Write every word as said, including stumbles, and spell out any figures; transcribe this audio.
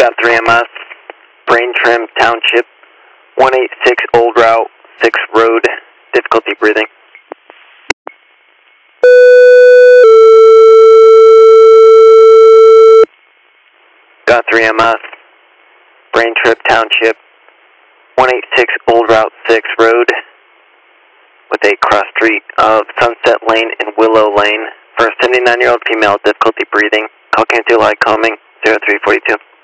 Got three M S, Brain Trim Township, one eighty-six Old Route six Road, difficulty breathing. Got three M S, Brain Trip Township, one eighty-six Old Route six Road, with a cross street of Sunset Lane and Willow Lane, for a seventy-nine year old female, difficulty breathing. Call came to Lycoming, zero three four two.